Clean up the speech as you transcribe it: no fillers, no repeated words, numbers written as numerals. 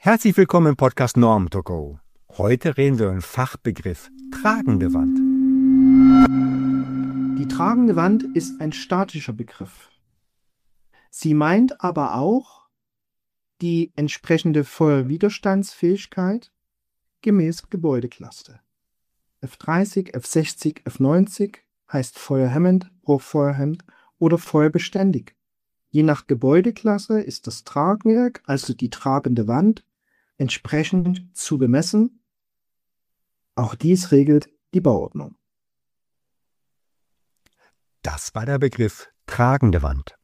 Herzlich willkommen im Podcast Norm to Go. Heute reden wir über den Fachbegriff tragende Wand. Die tragende Wand ist ein statischer Begriff. Sie meint aber auch die entsprechende Feuerwiderstandsfähigkeit gemäß Gebäudeklasse. F30, F60, F90 heißt feuerhemmend, hochfeuerhemmend oder feuerbeständig. Je nach Gebäudeklasse ist das Tragwerk, also die tragende Wand, entsprechend zu bemessen. Auch dies regelt die Bauordnung. Das war der Begriff tragende Wand.